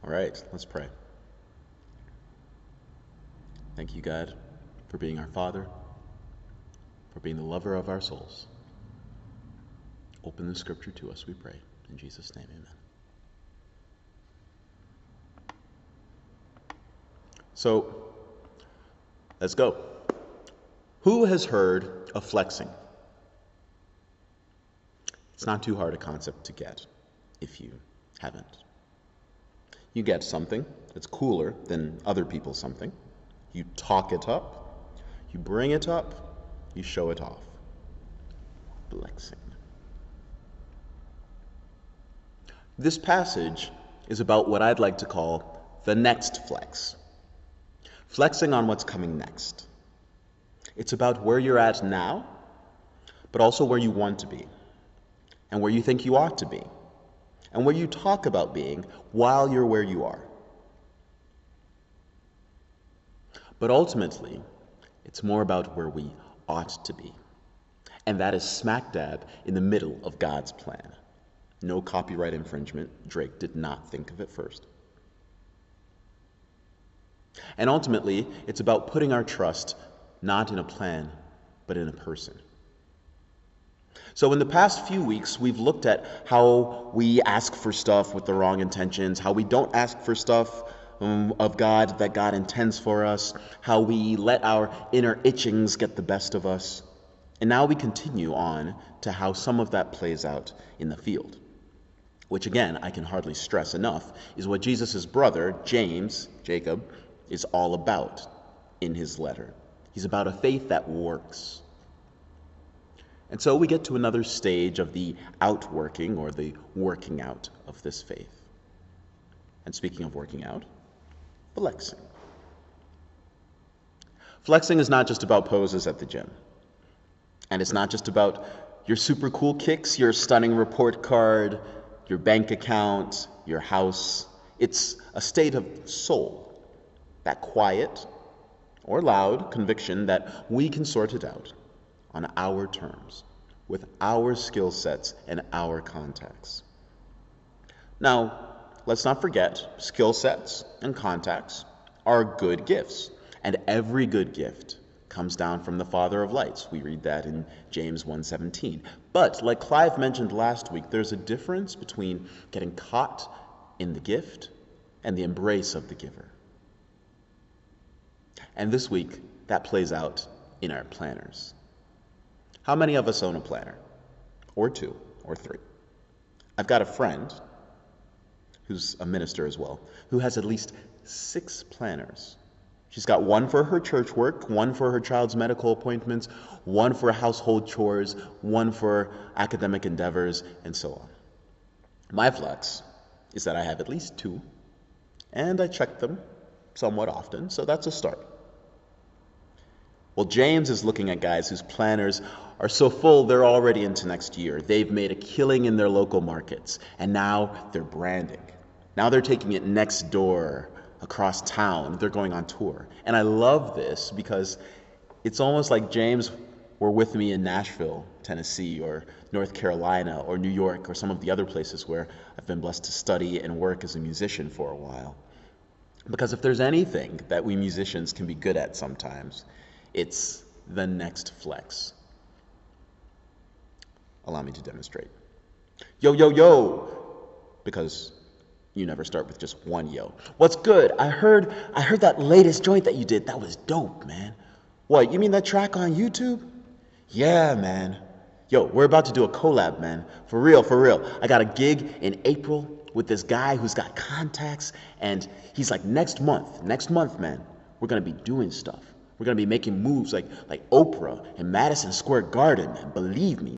All right, let's pray. Thank you, God, for being our Father, for being the lover of our souls. Open the scripture to us, we pray. In Jesus' name, amen. So, let's go. Who has heard of flexing? It's not too hard a concept to get if you haven't. You get something that's cooler than other people's something. You talk it up, you bring it up, you show it off. Flexing. This passage is about what I'd like to call the next flex. Flexing on what's coming next. It's about where you're at now, but also where you want to be, and where you think you ought to be, and where you talk about being while you're where you are. But ultimately, it's more about where we ought to be, and that is smack dab in the middle of God's plan. No copyright infringement. Drake did not think of it first. And ultimately, it's about putting our trust not in a plan, but in a person. So in the past few weeks, we've looked at how we ask for stuff with the wrong intentions, how we don't ask for stuff of God that God intends for us, how we let our inner itchings get the best of us. And now we continue on to how some of that plays out in the field, which again, I can hardly stress enough, is what Jesus' brother, Jacob, is all about in his letter. He's about a faith that works. And so we get to another stage of the outworking or the working out of this faith. And speaking of working out, flexing. Flexing is not just about poses at the gym. And it's not just about your super cool kicks, your stunning report card, your bank account, your house. It's a state of soul, that quiet or loud conviction that we can sort it out on our terms, with our skill sets and our contacts. Now, let's not forget, skill sets and contacts are good gifts, and every good gift comes down from the Father of lights. We read that in James 1:17. But like Clive mentioned last week, there's a difference between getting caught in the gift and the embrace of the giver. And this week, that plays out in our planners. How many of us own a planner? Or two, or three? I've got a friend, who's a minister as well, who has at least 6 planners. She's got one for her church work, one for her child's medical appointments, one for household chores, one for academic endeavors, and so on. My flex is that I have at least 2, and I check them somewhat often, so that's a start. Well, James is looking at guys whose planners are so full they're already into next year. They've made a killing in their local markets, and now they're branding. Now they're taking it next door, across town. They're going on tour. And I love this because it's almost like James were with me in Nashville, Tennessee, or North Carolina, or New York, or some of the other places where I've been blessed to study and work as a musician for a while. Because if there's anything that we musicians can be good at sometimes, it's the next flex. Allow me to demonstrate. Yo, yo, yo! Because you never start with just one yo. What's good? I heard that latest joint that you did. That was dope, man. What, you mean that track on YouTube? Yeah, man. Yo, we're about to do a collab, man. For real, for real. I got a gig in April with this guy who's got contacts, and he's like, next month, man, we're gonna be doing stuff. We're gonna be making moves like Oprah and Madison Square Garden, man. Believe me.